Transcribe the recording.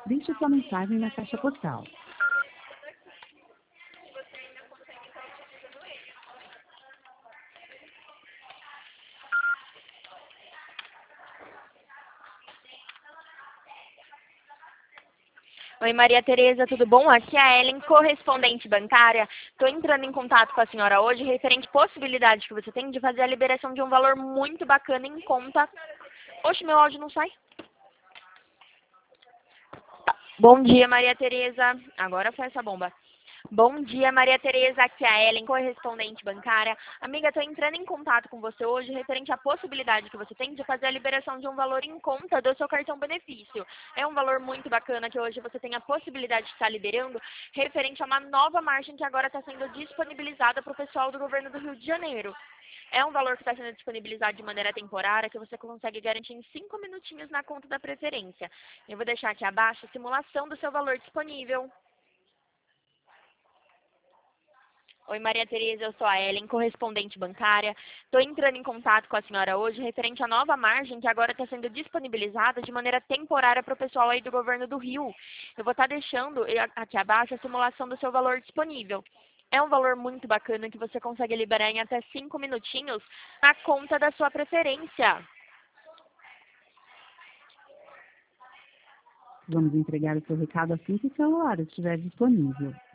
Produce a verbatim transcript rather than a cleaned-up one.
Deixe sua mensagem na caixa postal. Oi, Maria Tereza, tudo bom? Aqui é a Ellen, correspondente bancária. Estou entrando em contato com a senhora hoje, referente à possibilidade que você tem de fazer a liberação de um valor muito bacana em conta. Oxe, meu áudio não sai? Bom dia, Maria Tereza. Agora foi essa bomba. Bom dia, Maria Tereza, aqui é a Ellen, correspondente bancária. Amiga, estou entrando em contato com você hoje referente à possibilidade que você tem de fazer a liberação de um valor em conta do seu cartão benefício. É um valor muito bacana que hoje você tem a possibilidade de estar liberando referente a uma nova margem que agora está sendo disponibilizada para o pessoal do governo do Rio de Janeiro. É um valor que está sendo disponibilizado de maneira temporária, que você consegue garantir em cinco minutinhos na conta da preferência. Eu vou deixar aqui abaixo a simulação do seu valor disponível. Oi, Maria Tereza, eu sou a Ellen, correspondente bancária. Estou entrando em contato com a senhora hoje referente à nova margem que agora está sendo disponibilizada de maneira temporária para o pessoal aí do governo do Rio. Eu vou estar deixando aqui abaixo a simulação do seu valor disponível. É um valor muito bacana que você consegue liberar em até cinco minutinhos na conta da sua preferência. Vamos entregar o seu recado assim que o celular estiver disponível.